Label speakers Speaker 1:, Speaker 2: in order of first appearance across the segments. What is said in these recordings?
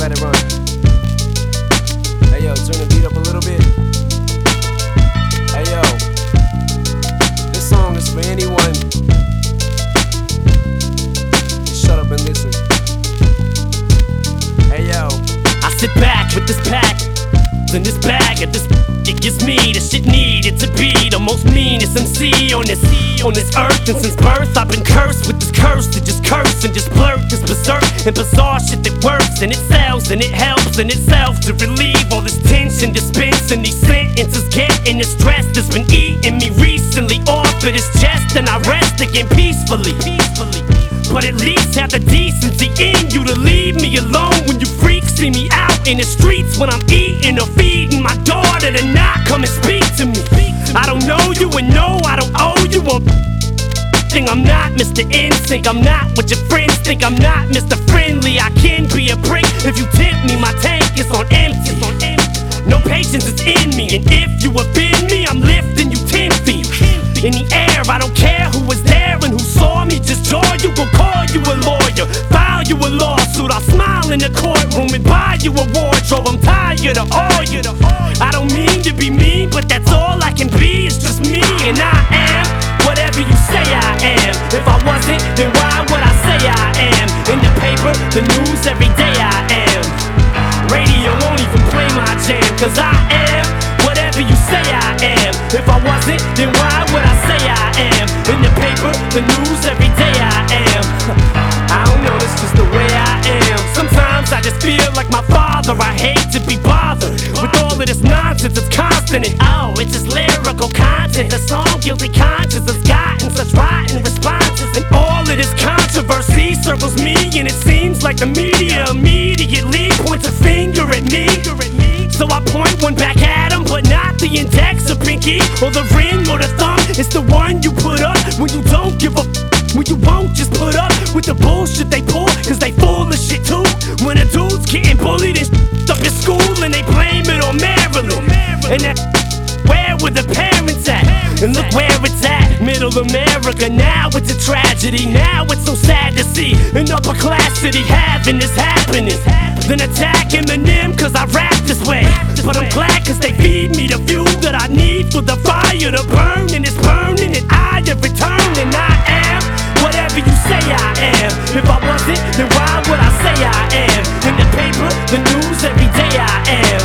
Speaker 1: let it run. Hey yo, turn the beat up a little bit. Hey yo, this song is for anyone. Just shut up and listen. Hey yo,
Speaker 2: I sit back with this pack in this bag of this. It gives me the shit needed to be the most meanest MC on this earth. And since birth I've been cursed with this curse to just curse and just blurt this berserk and bizarre shit that works and it sells and it helps in itself to relieve all this tension dispensing these sentences, getting the stress that's been eating me recently off of this chest, and I rest again peacefully. But at least have the decency in you to leave me alone when you freaks see me out in the streets when I'm eating or feeding my daughter to not come and speak to me. I don't know you and no, I don't owe you a thing. I'm not Mr. Instinct, I'm not what your friends think. I'm not Mr. Friendly, I can be a prick if you tempt me. My tank is on empty. No patience is in me, and if you offend me, I'm lifting you 10 feet in the air. I don't care who was there and who saw me, just joy you, go call you a lawyer, file you a lawsuit. I'll smile in the courtroom and buy you a wardrobe. I'm tired of all you. I don't mean to be mean, but that's all I can be. It's just me, and I am whatever you say I am. If I wasn't, then why would I say I am? In the paper, the news, every day I am. Radio won't even play my jam, cause I am whatever you say I am. If I wasn't, then why would I say I am? In the paper, the news, every day I am. I don't know, it's just the way I am. Sometimes I just feel like my father. I hate to be bothered with all of this nonsense. It's constant and oh, it's just lyrical content. The song Guilty Conscience has gotten such rotten responses, and all of this controversy circles me, and it seems like the media immediately points a finger at me. So I point one back at him, but not the index or pinky or the ring or the thumb. It's the one you put up when you don't give a when you won't just put up with the bullshit they pull, cause they full of shit too. When a dude's getting bullied and up in school and they blame it on Maryland, and that where were the parents at? And look where it's at, middle America. Now it's a tragedy, now it's so sad to see an upper class city having this happiness. Then attack Eminem cause I rap this way, but I'm glad cause they feed me the fuel that I need for the fire to burn, and it's burning and I have returned, and I am whatever you say I am. If I wasn't, then why would I say I am? In the paper, the news, every day I am.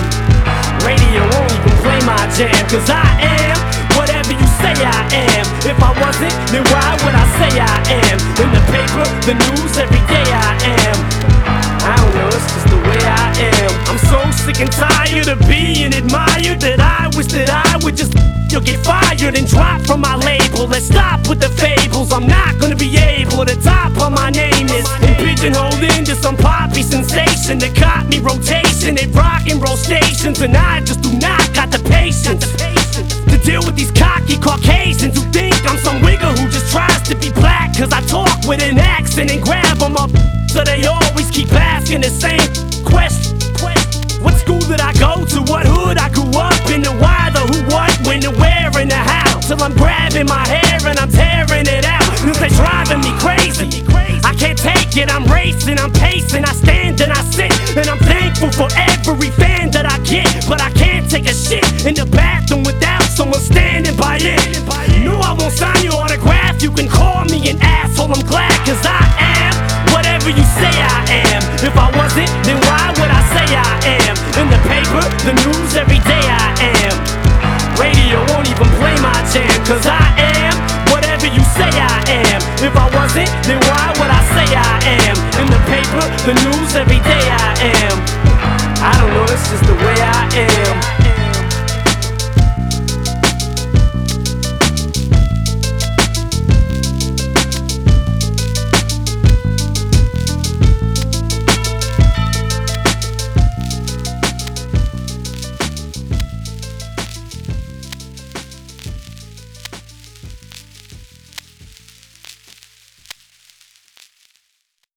Speaker 2: Radio won't even play my jam, cause I am whatever you say I am. If I wasn't, then why would I say I am? In the paper, the news, every day I am. I don't know, it's just the way I am. I'm so sick and tired of being admired that I wish that I would just you'll get fired and drop from my label. Let's stop with the fables. I'm not gonna be able to top on my name is and pigeonholed into some poppy sensation that caught me rotation at rock and roll stations, and I just do not got the patience to deal with these cocky Caucasians who think I'm some wigger who just tries to be black cause I talk with an accent and grab them up, so they always keep asking the same question. What school did I go to? What hood I grew up in? The why, the who, what, when, the where, and the how. Till I'm grabbing my hair and I'm tearing it out, cause they driving me crazy. I can't take it, I'm racing, I'm pacing, I stand and I sit, and I'm thankful for every fan that I get. But I can't take a shit in the bathroom without someone standing by it. No, I won't sign your autograph, you can call me an asshole, I'm glad cause I am whatever you say I am. If I wasn't, then why would I say I am? In the paper, the news, every day I am. Radio won't even play my jam, cause I am whatever you say I am. If I wasn't, then why would I say I am? In the paper, the news, every day I am. I don't